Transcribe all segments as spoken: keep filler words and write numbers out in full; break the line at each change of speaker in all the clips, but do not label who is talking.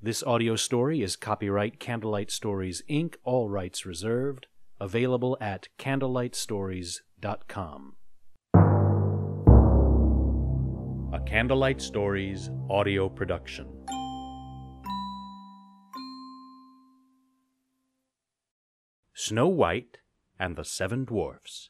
This audio story is copyright Candlelight Stories, Incorporated, all rights reserved, available at candlelight stories dot com. A Candlelight Stories audio production. Snow White and the Seven Dwarfs.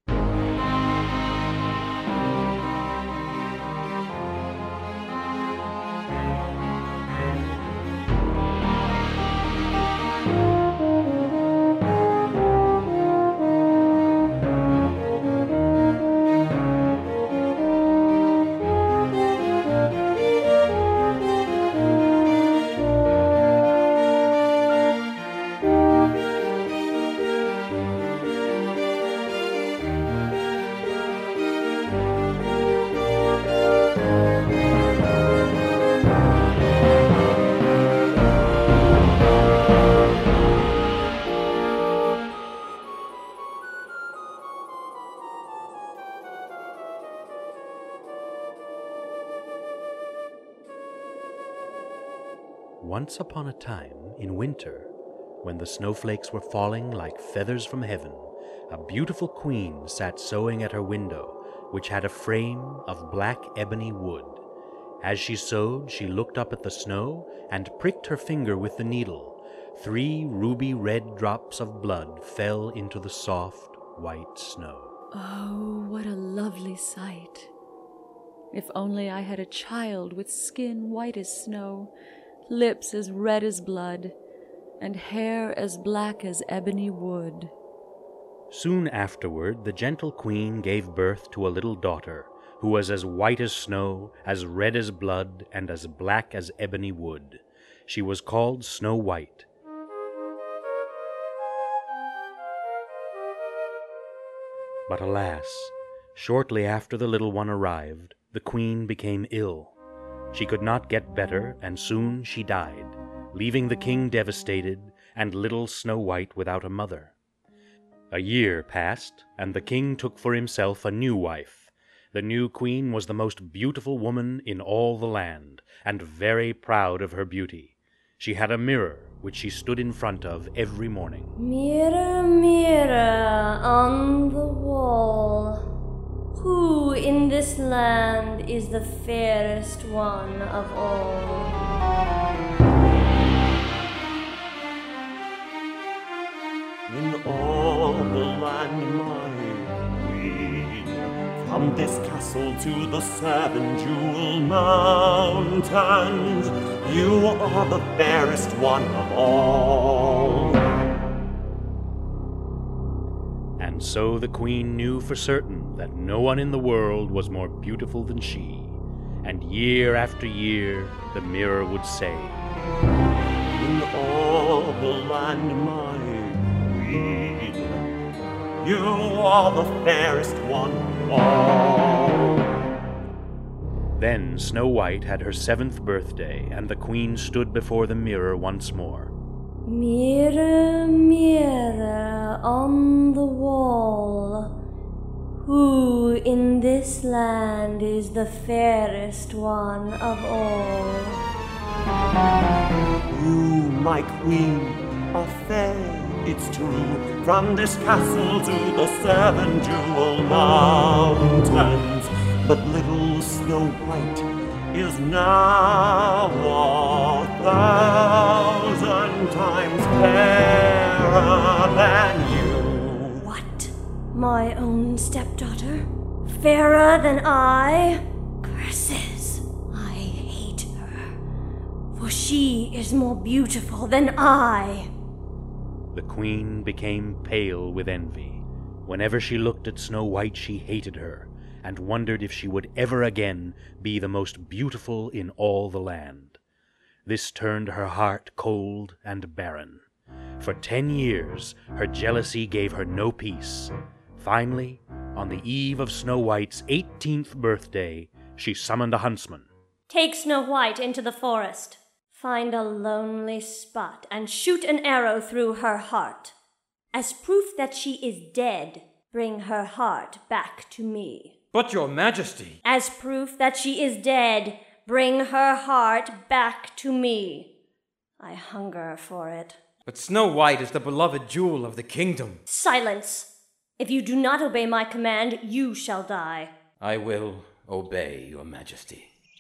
Once upon a time, in winter, when the snowflakes were falling like feathers from heaven, a beautiful queen sat sewing at her window, which had a frame of black ebony wood. As she sewed, she looked up at the snow and pricked her finger with the needle. Three ruby red drops of blood fell into the soft, white snow.
Oh, what a lovely sight! If only I had a child with skin white as snow, lips as red as blood, and hair as black as ebony wood.
Soon afterward, the gentle queen gave birth to a little daughter, who was as white as snow, as red as blood, and as black as ebony wood. She was called Snow White. But alas, shortly after the little one arrived, the queen became ill. She could not get better, and soon she died, leaving the king devastated and little Snow White without a mother. A year passed, and the king took for himself a new wife. The new queen was the most beautiful woman in all the land, and very proud of her beauty. She had a mirror which she stood in front of every morning.
Mirror, mirror on the wall, who in this land is the fairest one of all?
In all the land, my queen, from this castle to the seven jewel mountains, you are the fairest one of all.
And so the queen knew for certain that no one in the world was more beautiful than she, and year after year the mirror would say,
In all the land, my queen, you are the fairest one of all.
Then Snow White had her seventh birthday, and the queen stood before the mirror once more.
Mirror, mirror on the wall, who in this land is the fairest one of all?
You, my queen, are fair, it's true, from this castle to the seven jewel mountains. But little Snow White is now a thousand times fairer than you.
What? My own stepdaughter? Fairer than I? Curses! I hate her, for she is more beautiful than I.
The queen became pale with envy. Whenever she looked at Snow White, she hated her, and wondered if she would ever again be the most beautiful in all the land. This turned her heart cold and barren. For ten years, her jealousy gave her no peace. Finally, on the eve of Snow White's eighteenth birthday, she summoned a huntsman.
Take Snow White into the forest. Find a lonely spot and shoot an arrow through her heart. As proof that she is dead, bring her heart back to me.
But your majesty!
As proof that she is dead, bring her heart back to me. I hunger for it.
But Snow White is the beloved jewel of the kingdom.
Silence! If you do not obey my command, you shall die.
I will obey, your majesty.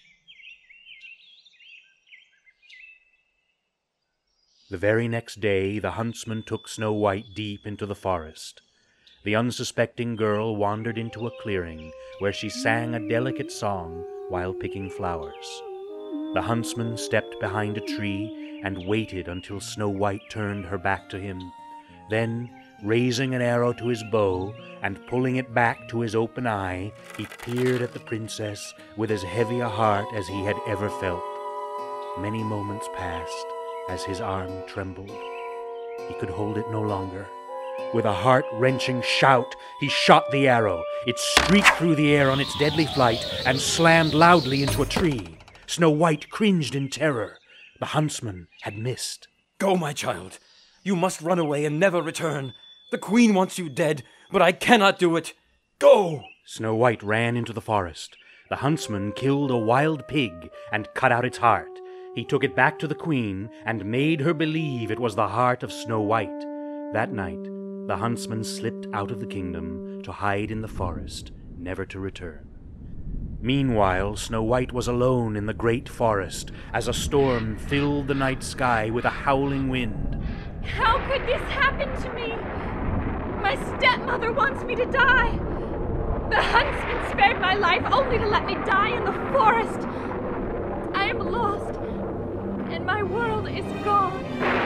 The very next day, the huntsman took Snow White deep into the forest. The unsuspecting girl wandered into a clearing where she sang a delicate song while picking flowers. The huntsman stepped behind a tree and waited until Snow White turned her back to him. Then, raising an arrow to his bow and pulling it back to his open eye, he peered at the princess with as heavy a heart as he had ever felt. Many moments passed as his arm trembled. He could hold it no longer. With a heart-wrenching shout, he shot the arrow. It streaked through the air on its deadly flight and slammed loudly into a tree. Snow White cringed in terror. The huntsman had missed.
Go, my child. You must run away and never return. The queen wants you dead, but I cannot do it. Go!
Snow White ran into the forest. The huntsman killed a wild pig and cut out its heart. He took it back to the queen and made her believe it was the heart of Snow White. That night, the huntsman slipped out of the kingdom to hide in the forest, never to return. Meanwhile, Snow White was alone in the great forest as a storm filled the night sky with a howling wind.
How could this happen to me? My stepmother wants me to die. The huntsman spared my life only to let me die in the forest. I am lost, and my world is gone.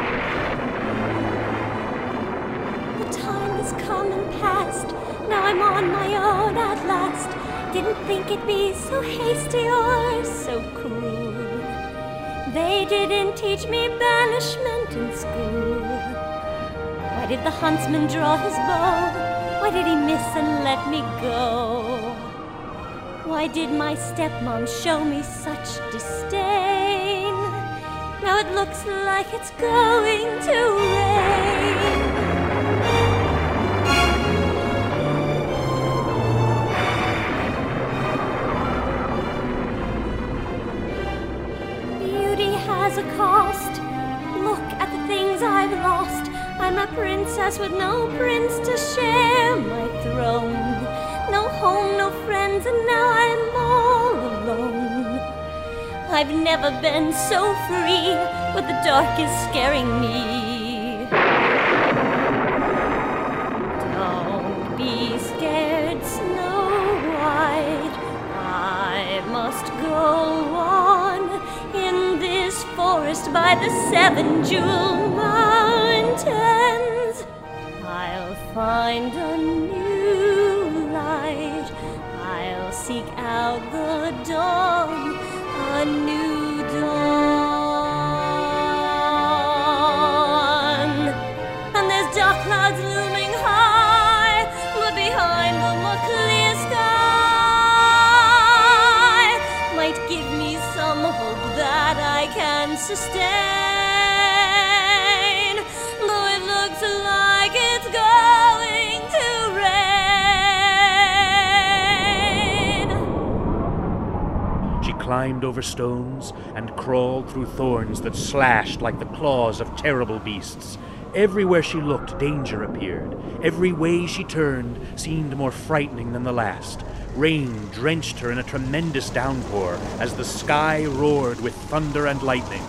The time has come and passed. Now I'm on my own at last. Didn't think it'd be so hasty or so cruel. They didn't teach me banishment in school. Why did the huntsman draw his bow? Why did he miss and let me go? Why did my stepmom show me such disdain? Now it looks like it's going to rain. Has a cost. Look at the things I've lost. I'm a princess with no prince to share my throne. No home, no friends, and now I'm all alone. I've never been so free, but the dark is scaring me. Don't be scared, Snow White. I must go on in this forest by the seven jewel mountains. I'll find a new light. I'll seek out the dawn, a new dawn. And there's dark clouds looming high, but behind them a clear sky might give me some hope that I can sustain, though it looks like it's going to rain.
She climbed over stones and crawled through thorns that slashed like the claws of terrible beasts. Everywhere she looked, danger appeared. Every way she turned seemed more frightening than the last. Rain drenched her in a tremendous downpour as the sky roared with thunder and lightning.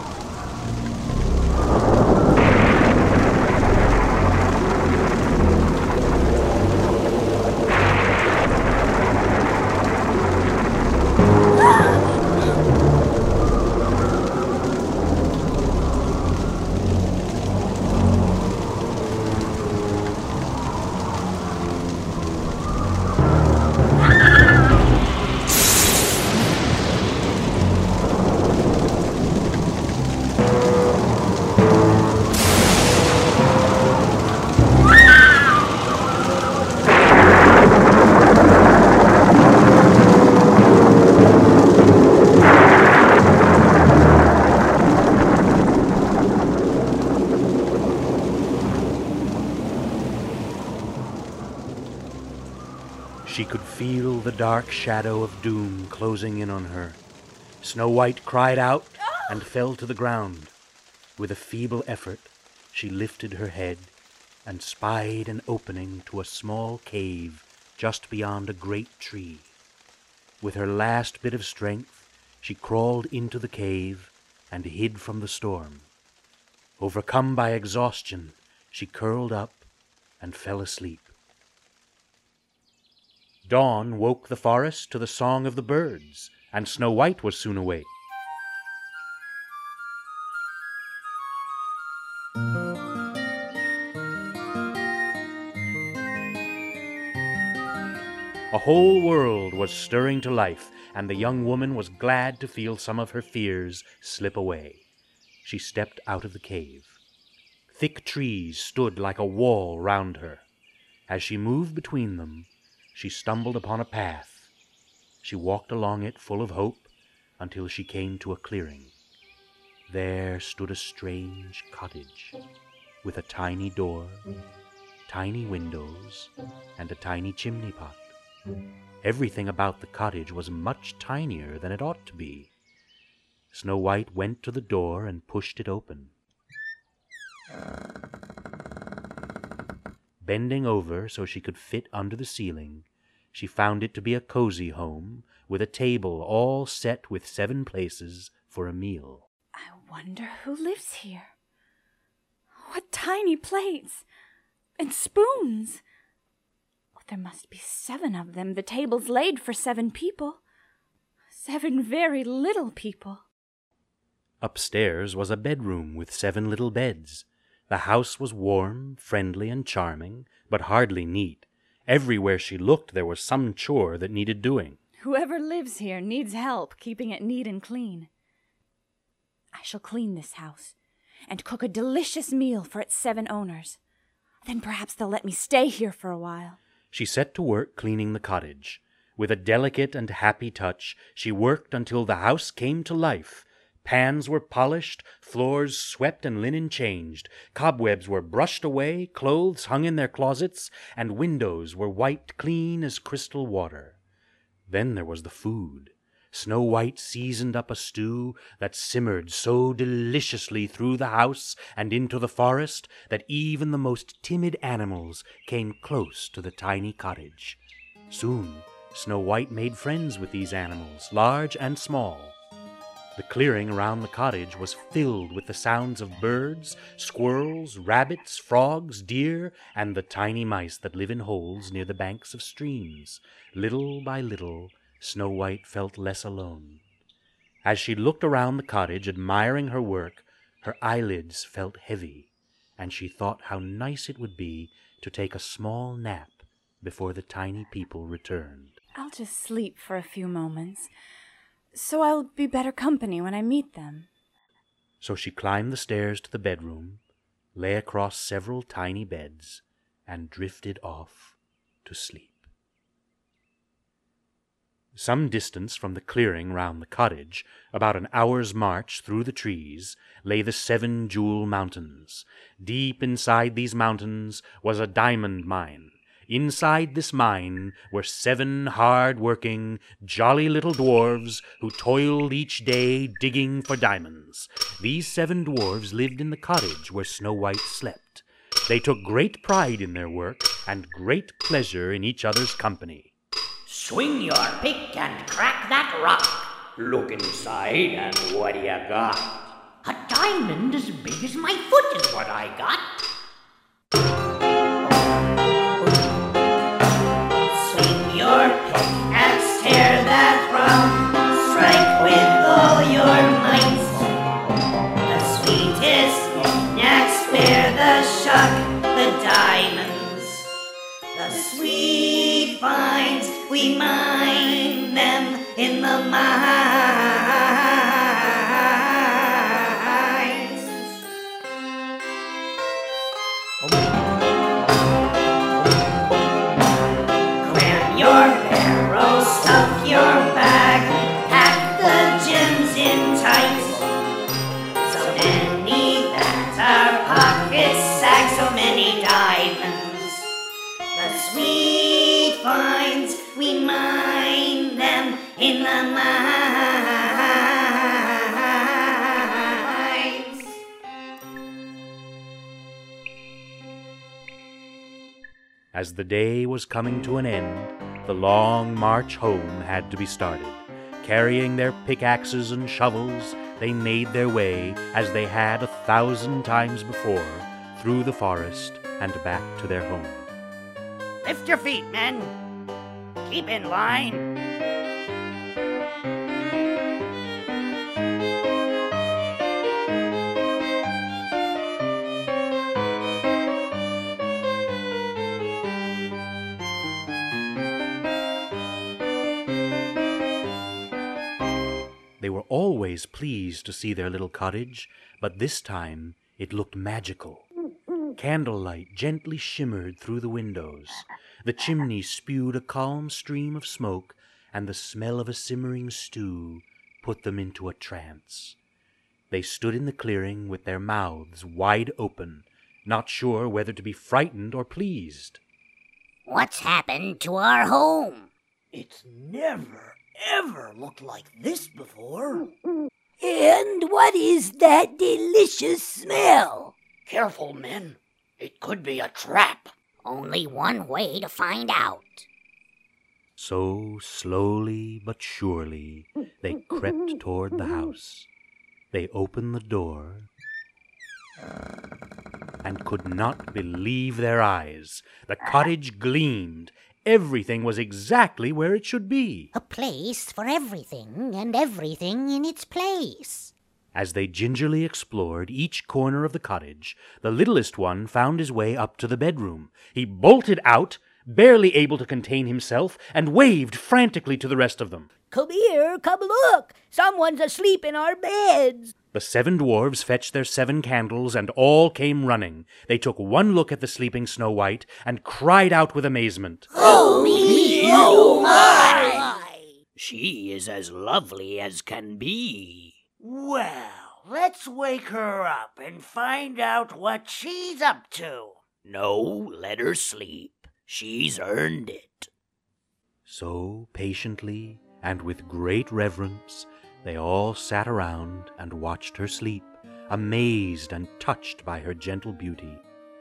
She could feel the dark shadow of doom closing in on her. Snow White cried out and fell to the ground. With a feeble effort, she lifted her head and spied an opening to a small cave just beyond a great tree. With her last bit of strength, she crawled into the cave and hid from the storm. Overcome by exhaustion, she curled up and fell asleep. Dawn woke the forest to the song of the birds, and Snow White was soon awake. A whole world was stirring to life, and the young woman was glad to feel some of her fears slip away. She stepped out of the cave. Thick trees stood like a wall round her. As she moved between them, she stumbled upon a path. She walked along it full of hope until she came to a clearing. There stood a strange cottage with a tiny door, tiny windows, and a tiny chimney pot. Everything about the cottage was much tinier than it ought to be. Snow White went to the door and pushed it open. Bending over so she could fit under the ceiling, she found it to be a cozy home with a table all set with seven places for a meal.
I wonder who lives here. What tiny plates and spoons! There must be seven of them. The table's laid for seven people. Seven very little people.
Upstairs was a bedroom with seven little beds. The house was warm, friendly, and charming, but hardly neat. Everywhere she looked there was some chore that needed doing.
Whoever lives here needs help keeping it neat and clean. I shall clean this house and cook a delicious meal for its seven owners. Then perhaps they'll let me stay here for a while.
She set to work cleaning the cottage. With a delicate and happy touch, she worked until the house came to life. Pans were polished, floors swept and linen changed, cobwebs were brushed away, clothes hung in their closets, and windows were wiped clean as crystal water. Then there was the food. Snow White seasoned up a stew that simmered so deliciously through the house and into the forest that even the most timid animals came close to the tiny cottage. Soon, Snow White made friends with these animals, large and small. The clearing around the cottage was filled with the sounds of birds, squirrels, rabbits, frogs, deer, and the tiny mice that live in holes near the banks of streams. Little by little, Snow White felt less alone. As she looked around the cottage, admiring her work, her eyelids felt heavy, and she thought how nice it would be to take a small nap before the tiny people returned.
I'll just sleep for a few moments, so I'll be better company when I meet them.
So she climbed the stairs to the bedroom, lay across several tiny beds, and drifted off to sleep. Some distance from the clearing round the cottage, about an hour's march through the trees, lay the Seven Jewel Mountains. Deep inside these mountains was a diamond mine. Inside this mine were seven hard-working, jolly little dwarves who toiled each day digging for diamonds. These seven dwarves lived in the cottage where Snow White slept. They took great pride in their work and great pleasure in each other's company.
Swing your pick and crack that rock. Look inside and what do you got? A diamond as big as my foot is what I got. Swing your pick and tear that rock. Strike with all your might. The sweetest knickknacks bear the shuck, the diamonds, the sweet finds. We mine them in the mines.
As the day was coming to an end, the long march home had to be started. Carrying their pickaxes and shovels, they made their way, as they had a thousand times before, through the forest and back to their home.
Lift your feet, men. Keep in line.
They were always pleased to see their little cottage, but this time it looked magical. Candlelight gently shimmered through the windows. The chimney spewed a calm stream of smoke, and the smell of a simmering stew put them into a trance. They stood in the clearing with their mouths wide open, not sure whether to be frightened or pleased.
What's happened to our home?
It's never, ever looked like this before.
And what is that delicious smell?
Careful, men. It could be a trap.
Only one way to find out.
So slowly but surely they crept toward the house. They opened the door and could not believe their eyes. The cottage gleamed. Everything was exactly where it should be.
A place for everything, and everything in its place.
As they gingerly explored each corner of the cottage, the littlest one found his way up to the bedroom. He bolted out, barely able to contain himself, and waved frantically to the rest of them.
Come here, come look! Someone's asleep in our beds!
The seven dwarves fetched their seven candles, and all came running. They took one look at the sleeping Snow White, and cried out with amazement.
Oh, me, oh my! She is as lovely as can be.
Well, let's wake her up and find out what she's up to.
No, let her sleep. She's earned it.
So, patiently and with great reverence, they all sat around and watched her sleep, amazed and touched by her gentle beauty.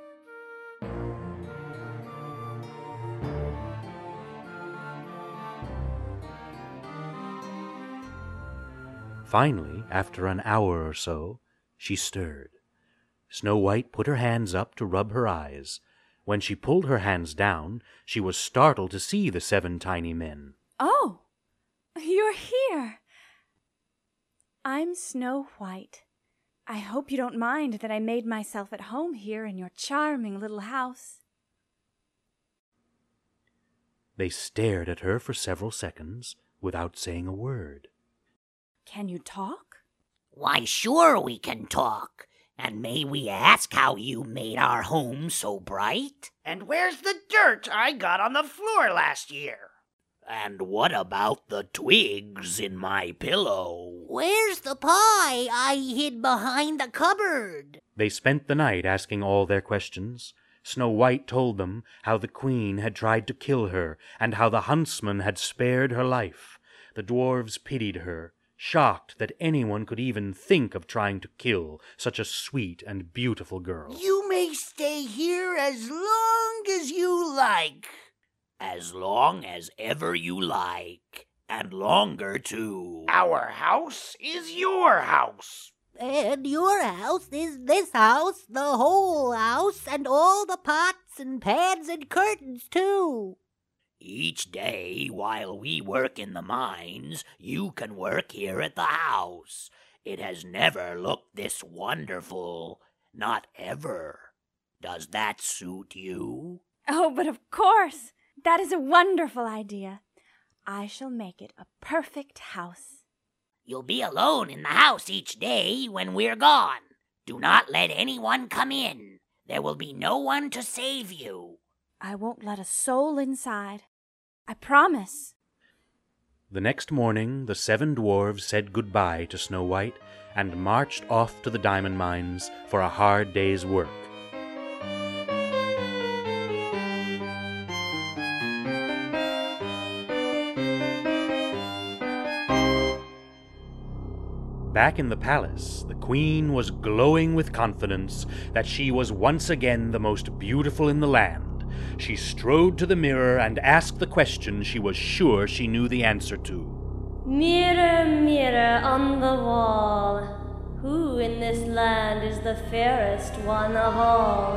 Finally, after an hour or so, she stirred. Snow White put her hands up to rub her eyes. When she pulled her hands down, she was startled to see the seven tiny men.
Oh, you're here. I'm Snow White. I hope you don't mind that I made myself at home here in your charming little house.
They stared at her for several seconds without saying a word.
Can you talk?
Why, sure we can talk. And may we ask how you made our home so bright?
And where's the dirt I got on the floor last year?
And what about the twigs in my pillow?
Where's the pie I hid behind the cupboard?
They spent the night asking all their questions. Snow White told them how the queen had tried to kill her, and how the huntsman had spared her life. The dwarves pitied her, shocked that anyone could even think of trying to kill such a sweet and beautiful girl.
You may stay here as long as you like.
As long as ever you like, and longer too.
Our house is your house.
And your house is this house, the whole house, and all the pots and pans and curtains, too.
Each day, while we work in the mines, you can work here at the house. It has never looked this wonderful. Not ever. Does that suit you?
Oh, but of course. That is a wonderful idea. I shall make it a perfect house.
You'll be alone in the house each day when we're gone. Do not let anyone come in. There will be no one to save you.
I won't let a soul inside. I promise.
The next morning, the seven dwarves said goodbye to Snow White and marched off to the diamond mines for a hard day's work. Back in the palace, the queen was glowing with confidence that she was once again the most beautiful in the land. she strode to the mirror and asked the question she was sure she knew the answer to.
Mirror, mirror on the wall, who in this land is the fairest one of all?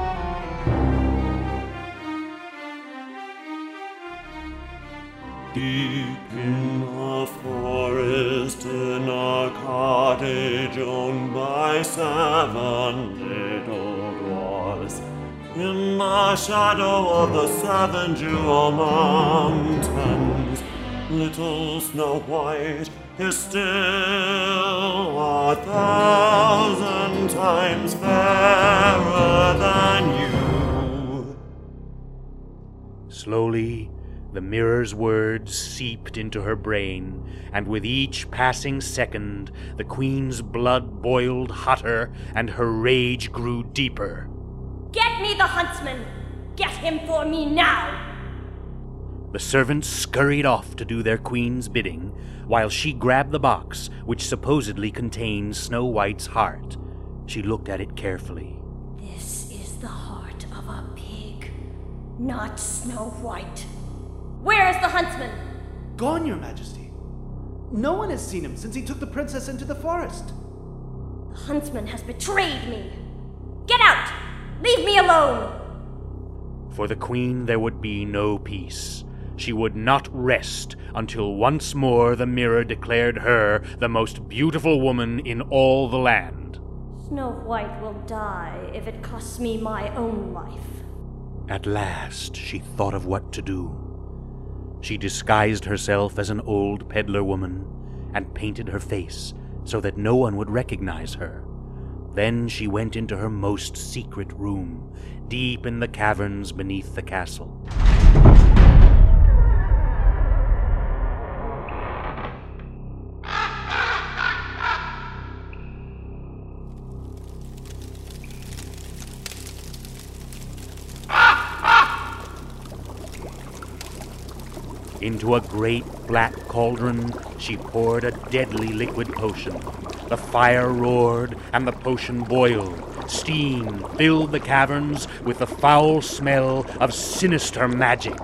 Deep in the forest, in a cottage owned by seven little dwarfs, in the shadow of the seven jewel mountains, little Snow White is still a thousand times fairer than you.
Slowly, the mirror's words seeped into her brain, and with each passing second, the queen's blood boiled hotter and her rage grew deeper.
Get me the huntsman! Get him for me now!
The servants scurried off to do their queen's bidding, while she grabbed the box which supposedly contained Snow White's heart. She looked at it carefully.
This is the heart of a pig, not Snow White. Where is the huntsman?
Gone, Your Majesty. No one has seen him since he took the princess into the forest.
The huntsman has betrayed me. Get out! Leave me alone!
For the queen there would be no peace. She would not rest until once more the mirror declared her the most beautiful woman in all the land.
Snow White will die if it costs me my own life.
At last she thought of what to do. She disguised herself as an old peddler woman and painted her face so that no one would recognize her. Then she went into her most secret room, deep in the caverns beneath the castle. Into a great black cauldron, she poured a deadly liquid potion. The fire roared and the potion boiled. Steam filled the caverns with the foul smell of sinister magic.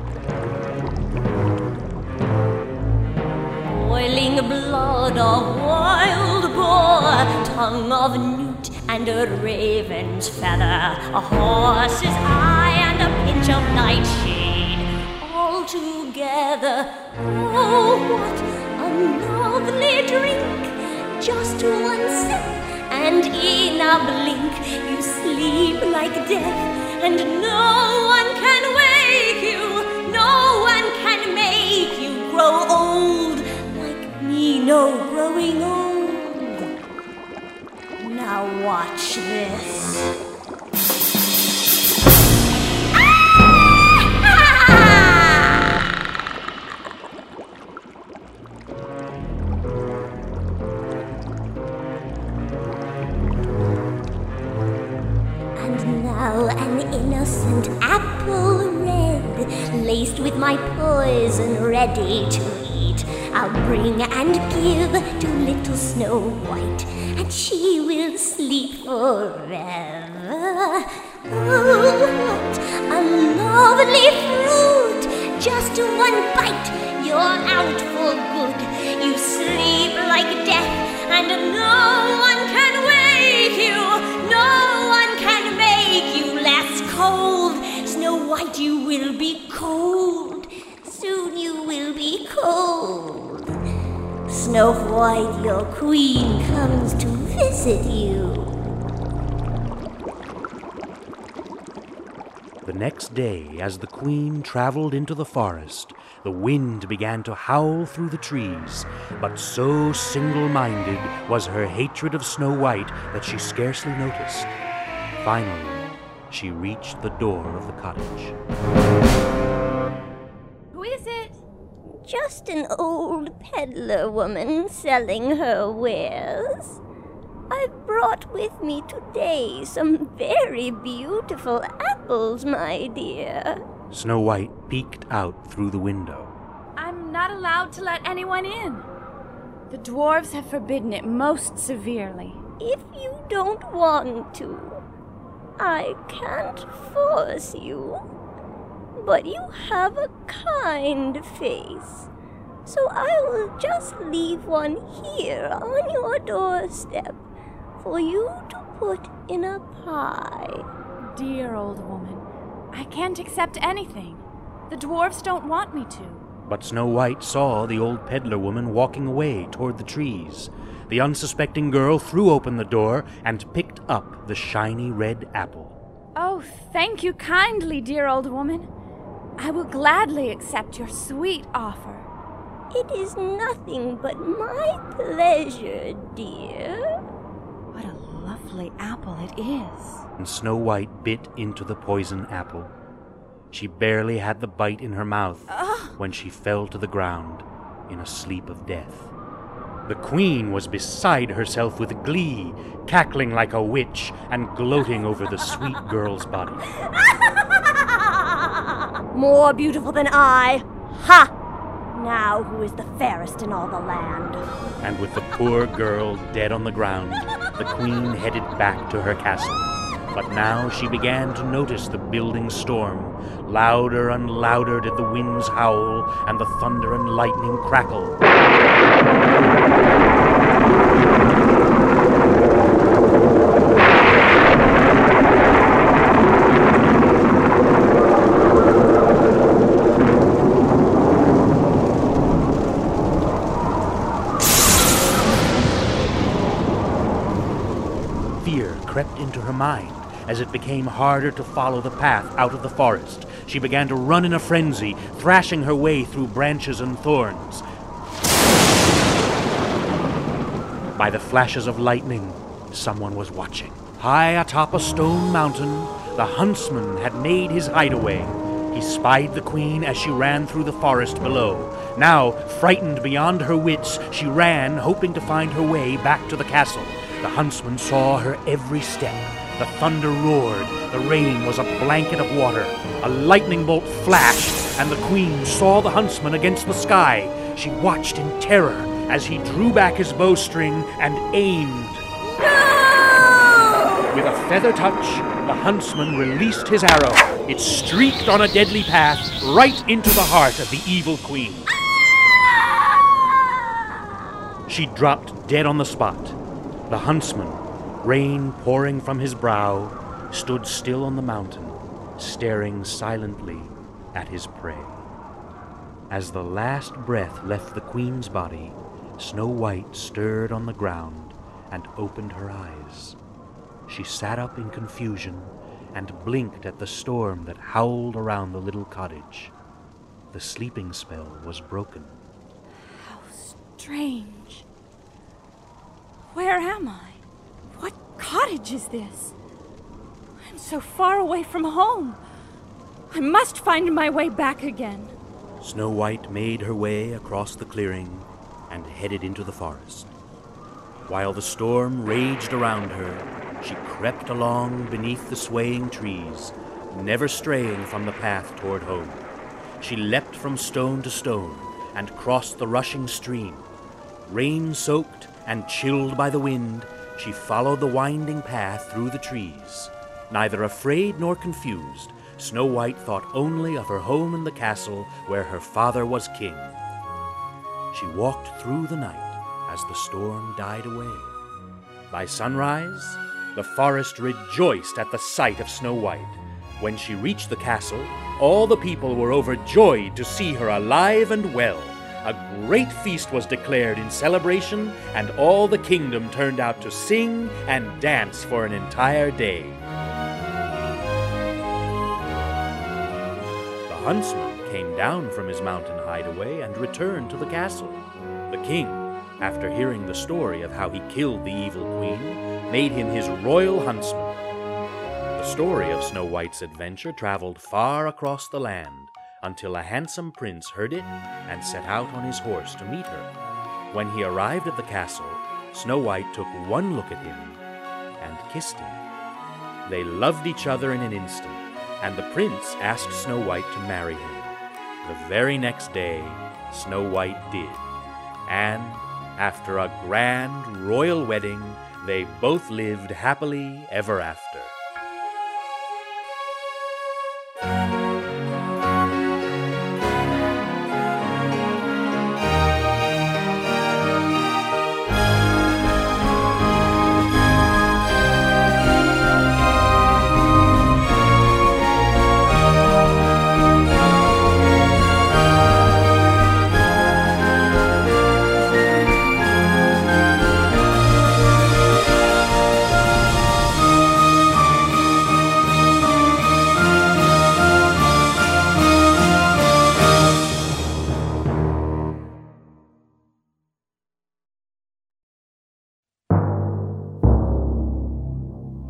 Boiling blood of wild boar, tongue of newt and a raven's feather, a horse's eye and a pinch of nightshade. Together, oh, what a lovely drink! Just one sip, and in a blink you sleep like death, and no one can wake you, no one can make you grow old like me, no growing old. Now watch this. An innocent apple red, laced with my poison, ready to eat, I'll bring and give to little Snow White, and she will sleep forever. Oh, what a lovely fruit! Just one bite, you're out for good. You sleep like death, and no one can wake you, no one can make you less cold. Snow White, you will be cold. Soon you will be cold. Snow White, your queen comes to visit you.
The next day, as the queen traveled into the forest, the wind began to howl through the trees, but so single-minded was her hatred of Snow White that she scarcely noticed. Finally, she reached the door of the cottage.
Who is it? Just an old peddler woman selling her wares. I've brought with me today some very beautiful apples, my dear.
Snow White peeked out through the window.
I'm not allowed to let anyone in. The dwarves have forbidden it most severely.
If you don't want to, I can't force you, but you have a kind face, so I will just leave one here on your doorstep for you to put in a pie.
Dear old woman, I can't accept anything. The dwarfs don't want me to.
But Snow White saw the old peddler woman walking away toward the trees. The unsuspecting girl threw open the door and picked up the shiny red apple.
Oh, thank you kindly, dear old woman. I will gladly accept your sweet offer.
It is nothing but my pleasure, dear.
What a lovely apple it is.
And Snow White bit into the poison apple. She barely had the bite in her mouth
Ugh.
when she fell to the ground in a sleep of death. The queen was beside herself with glee, cackling like a witch and gloating over the sweet girl's body.
More beautiful than I? Ha! Now who is the fairest in all the land?
And with the poor girl dead on the ground, the queen headed back to her castle. But now she began to notice the building storm. Louder and louder did the winds howl, and the thunder and lightning crackle. Fear crept into her mind. As it became harder to follow the path out of the forest, she began to run in a frenzy, thrashing her way through branches and thorns. By the flashes of lightning, someone was watching. High atop a stone mountain, the huntsman had made his hideaway. He spied the queen as she ran through the forest below. Now, frightened beyond her wits, she ran, hoping to find her way back to the castle. The huntsman saw her every step. The thunder roared, the rain was a blanket of water. A lightning bolt flashed, and the queen saw the huntsman against the sky. She watched in terror as he drew back his bowstring and aimed.
No!
With a feather touch, the huntsman released his arrow. It streaked on a deadly path right into the heart of the evil queen. She dropped dead on the spot. The huntsman, rain pouring from his brow, stood still on the mountain, staring silently at his prey. As the last breath left the queen's body, Snow White stirred on the ground and opened her eyes. She sat up in confusion and blinked at the storm that howled around the little cottage. The sleeping spell was broken.
How strange. Where am I? What cottage is this? I'm so far away from home. I must find my way back again.
Snow White made her way across the clearing and headed into the forest. While the storm raged around her, she crept along beneath the swaying trees, never straying from the path toward home. She leapt from stone to stone and crossed the rushing stream. Rain-soaked and chilled by the wind, she followed the winding path through the trees. Neither afraid nor confused, Snow White thought only of her home in the castle where her father was king. She walked through the night as the storm died away. By sunrise, the forest rejoiced at the sight of Snow White. When she reached the castle, all the people were overjoyed to see her alive and well. A great feast was declared in celebration, and all the kingdom turned out to sing and dance for an entire day. The huntsman came down from his mountain hideaway and returned to the castle. The king, after hearing the story of how he killed the evil queen, made him his royal huntsman. The story of Snow White's adventure traveled far across the land, until a handsome prince heard it and set out on his horse to meet her. When he arrived at the castle, Snow White took one look at him and kissed him. They loved each other in an instant, and the prince asked Snow White to marry him. The very next day, Snow White did, and after a grand royal wedding, they both lived happily ever after.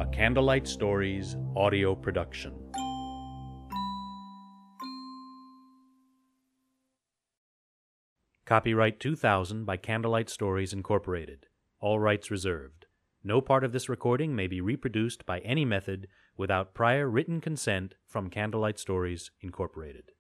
a Candlelight Stories audio production. Copyright two thousand by Candlelight Stories, Incorporated. All rights reserved. No part of this recording may be reproduced by any method without prior written consent from Candlelight Stories, Incorporated.